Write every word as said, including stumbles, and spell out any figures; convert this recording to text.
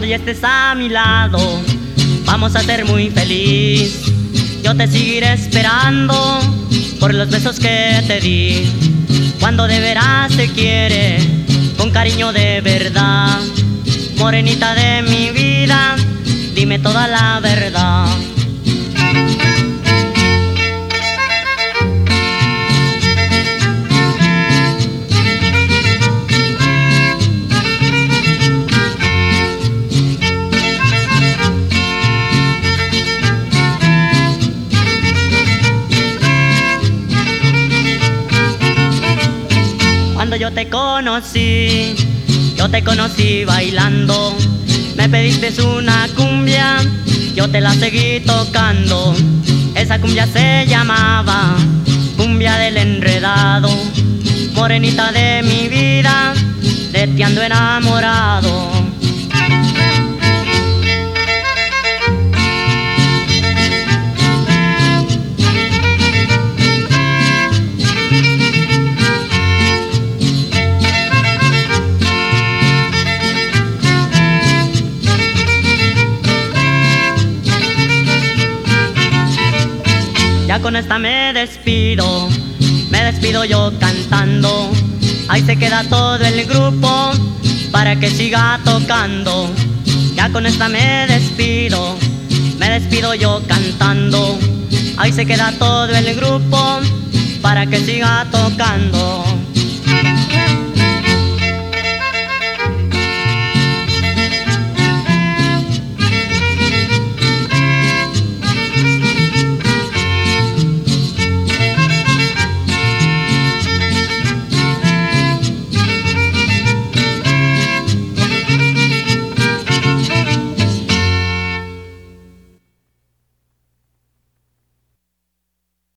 Cuando ya estés a mi lado, vamos a ser muy feliz. Yo te seguiré esperando por los besos que te di. Cuando de veras te quiere, con cariño de verdad. Morenita de mi vida, dime toda la verdad. Cuando yo te conocí, yo te conocí bailando. Me pediste una cumbia, yo te la seguí tocando. Esa cumbia se llamaba cumbia del enredado. Morenita de mi vida, de ti ando enamorado. Ya con esta me despido, me despido yo cantando. Ahí se queda todo el grupo para que siga tocando. Ya con esta me despido, me despido yo cantando. Ahí se queda todo el grupo para que siga tocando.